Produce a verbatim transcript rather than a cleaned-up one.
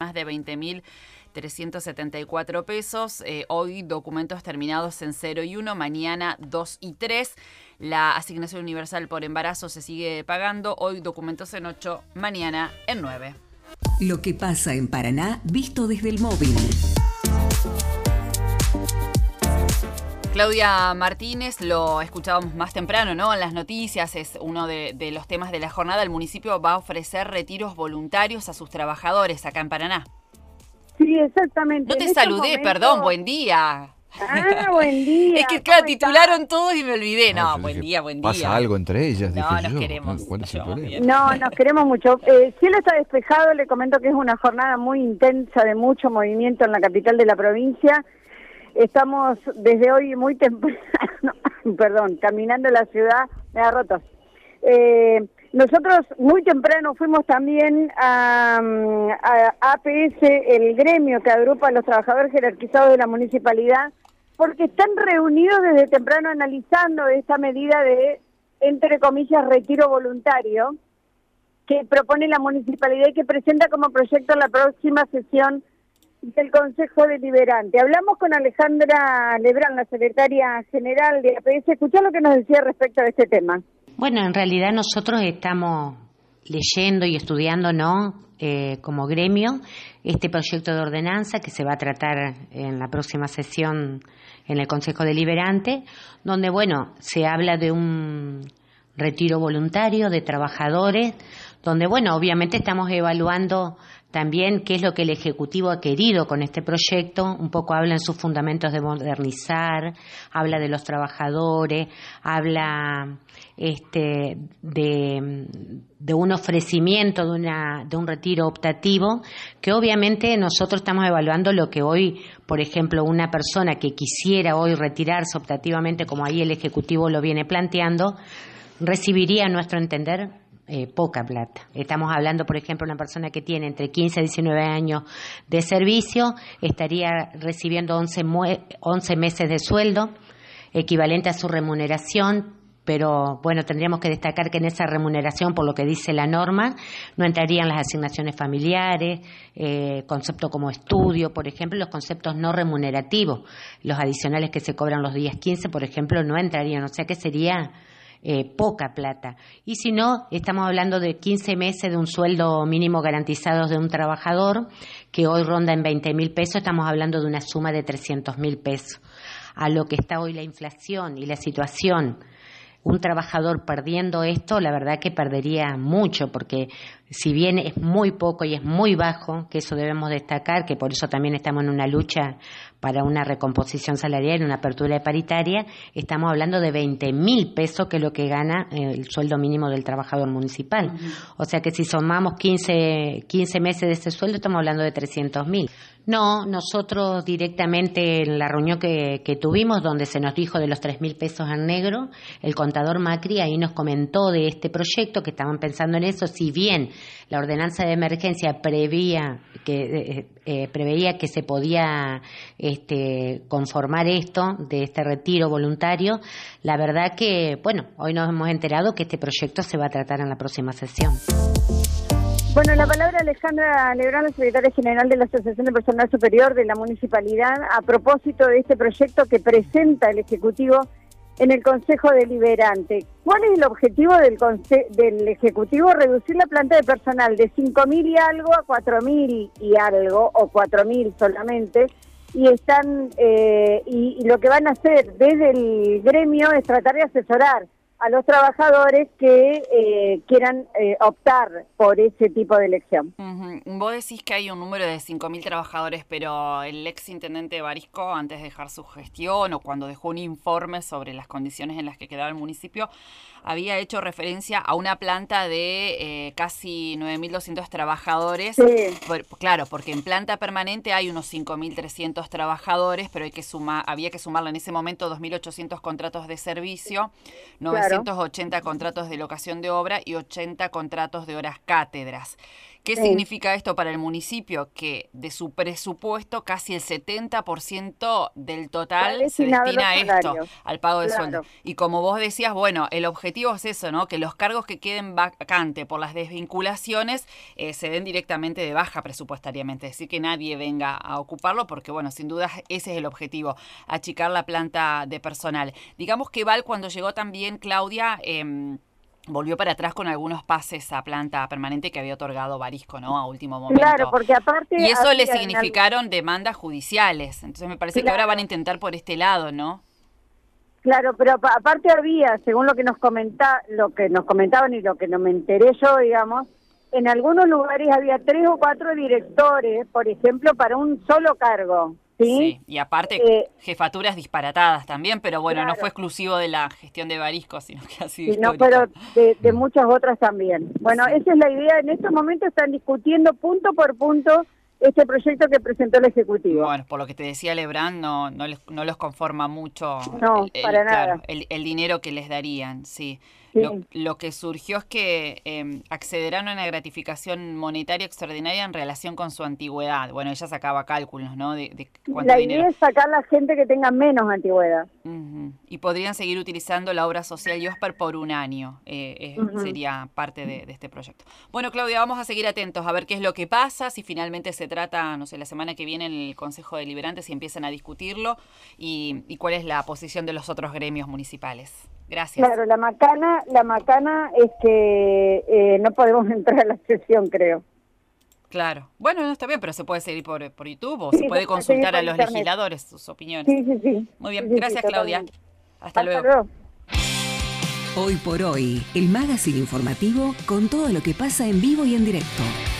más de veinte mil trescientos setenta y cuatro pesos. Eh, hoy documentos terminados en cero y uno, mañana dos y tres. La asignación universal por embarazo se sigue pagando. Hoy documentos en ocho, mañana en nueve. Lo que pasa en Paraná visto desde el móvil. Claudia Martínez, lo escuchábamos más temprano, ¿no? En las noticias, es uno de, de los temas de la jornada. El municipio va a ofrecer retiros voluntarios a sus trabajadores acá en Paraná. Sí, exactamente. No te en saludé, momentos... perdón, buen día. Ah, buen día. Es que, claro, titularon todos y me olvidé. No, no buen dije, día, buen día. ¿Pasa algo entre ellas? No, dije nos yo. queremos. ¿Cuál es el problema? No, nos queremos mucho. Eh, cielo está despejado, le comento que es una jornada muy intensa de mucho movimiento en la capital de la provincia. Estamos desde hoy muy temprano, perdón, caminando la ciudad, me da rotos. Eh, nosotros muy temprano fuimos también a, a A P S, el gremio que agrupa a los trabajadores jerarquizados de la municipalidad, porque están reunidos desde temprano analizando esta medida de, entre comillas, retiro voluntario que propone la municipalidad y que presenta como proyecto en la próxima sesión del Consejo Deliberante. Hablamos con Alejandra Lebrán, la secretaria general de A P S. Escuchá lo que nos decía respecto a este tema. Bueno, en realidad nosotros estamos leyendo y estudiando, ¿no?, eh, como gremio, este proyecto de ordenanza que se va a tratar en la próxima sesión en el Consejo Deliberante, donde, bueno, se habla de un retiro voluntario de trabajadores, donde, bueno, obviamente estamos evaluando también qué es lo que el Ejecutivo ha querido con este proyecto. Un poco habla en sus fundamentos de modernizar, habla de los trabajadores, habla este de, de un ofrecimiento de una de un retiro optativo, que obviamente nosotros estamos evaluando lo que hoy, por ejemplo, una persona que quisiera hoy retirarse optativamente, como ahí el Ejecutivo lo viene planteando, recibiría, a nuestro entender, Eh, poca plata. Estamos hablando, por ejemplo, de una persona que tiene entre quince y diecinueve años de servicio, estaría recibiendo once, once meses de sueldo, equivalente a su remuneración, pero bueno, tendríamos que destacar que en esa remuneración, por lo que dice la norma, no entrarían las asignaciones familiares, eh, concepto como estudio, por ejemplo, los conceptos no remunerativos, los adicionales que se cobran los días quince, por ejemplo, no entrarían, o sea que sería Eh, poca plata. Y si no, estamos hablando de quince meses de un sueldo mínimo garantizado de un trabajador que hoy ronda en veinte mil pesos, estamos hablando de una suma de trescientos mil pesos. A lo que está hoy la inflación y la situación, un trabajador perdiendo esto, la verdad que perdería mucho, porque si bien es muy poco y es muy bajo, que eso debemos destacar, que por eso también estamos en una lucha para una recomposición salarial, una apertura de paritaria, estamos hablando de veinte mil pesos, que es lo que gana el sueldo mínimo del trabajador municipal. Uh-huh. O sea que si sumamos quince, quince meses de ese sueldo, estamos hablando de trescientos mil. No, nosotros directamente en la reunión que, que tuvimos, donde se nos dijo de los tres mil pesos en negro, el contador Macri ahí nos comentó de este proyecto, que estaban pensando en eso, si bien la ordenanza de emergencia prevía que eh, eh, preveía que se podía este, conformar esto, de este retiro voluntario, la verdad que, bueno, hoy nos hemos enterado que este proyecto se va a tratar en la próxima sesión. Bueno, la palabra Alejandra Lebrán, la secretaria general de la Asociación de Personal Superior de la Municipalidad, a propósito de este proyecto que presenta el Ejecutivo en el Consejo Deliberante. ¿Cuál es el objetivo del, conse- del Ejecutivo? Reducir la planta de personal de cinco mil y algo a cuatro mil y algo, o cuatro mil solamente, y están eh, y, y lo que van a hacer desde el gremio es tratar de asesorar a los trabajadores que eh, quieran eh, optar por ese tipo de elección. Uh-huh. Vos decís que hay un número de cinco mil trabajadores, pero el ex intendente Barisco, antes de dejar su gestión o cuando dejó un informe sobre las condiciones en las que quedaba el municipio, había hecho referencia a una planta de eh, casi nueve mil doscientos trabajadores. Sí. Por, claro, porque en planta permanente hay unos cinco mil trescientos trabajadores, pero hay que sumar, había que sumarle en ese momento dos mil ochocientos contratos de servicio, novecientos ochenta claro. contratos de locación de obra y ochenta contratos de horas cátedras. ¿Qué Sí. significa esto para el municipio? Que de su presupuesto casi el setenta por ciento del total Está se destinado destina a a los esto, salarios. al pago de Claro. sueldo. Y como vos decías, bueno, el objetivo es eso, ¿no? Que los cargos que queden vacantes por las desvinculaciones eh, se den directamente de baja presupuestariamente, es decir, que nadie venga a ocuparlo porque, bueno, sin duda ese es el objetivo, achicar la planta de personal. Digamos que Val, cuando llegó también, Claudia, eh, volvió para atrás con algunos pases a planta permanente que había otorgado Barisco, ¿no? A último momento. Claro, porque aparte... Y eso le había en significaron demandas judiciales. Entonces me parece que Claro. ahora van a intentar por este lado, ¿no? Claro, pero apa- aparte había, según lo que nos comenta, lo que nos comentaban y lo que no me enteré yo, digamos, en algunos lugares había tres o cuatro directores, por ejemplo, para un solo cargo, ¿sí? Y aparte Eh, jefaturas disparatadas también, pero bueno, no claro. fue exclusivo de la gestión de Barisco, sino que ha sido Sí, no, histórico. pero de, de muchas otras también. Bueno, esa es la idea. En estos momentos están discutiendo punto por punto este proyecto que presentó el Ejecutivo. Bueno, por lo que te decía Lebrán, no, no, les, no los conforma mucho No, el, el- para claro, nada. el, el dinero que les darían, sí. Sí. Lo, lo que surgió es que eh, accederán a una gratificación monetaria extraordinaria en relación con su antigüedad. Bueno, ella sacaba cálculos, ¿no? De, de cuánto La dinero. idea es sacar a la gente que tenga menos antigüedad. Ujú. Y podrían seguir utilizando la obra social Yosper por un año. Eh, eh, Ujú. Sería parte de, de este proyecto. Bueno, Claudia, vamos a seguir atentos a ver qué es lo que pasa, si finalmente se trata, no sé, la semana que viene en el Consejo Deliberante, si empiezan a discutirlo y, y cuál es la posición de los otros gremios municipales. Gracias. Claro, la macana, la macana es que eh, no podemos entrar a la sesión, creo. Claro. Bueno, no está bien, pero se puede seguir por, por YouTube o Sí, se puede se puede seguir consultar por a los internet. legisladores sus opiniones. Sí, sí, sí. Muy bien, Sí, sí, sí, gracias Claudia. totalmente. Hasta luego. luego. Hoy por hoy, el magazine informativo con todo lo que pasa en vivo y en directo.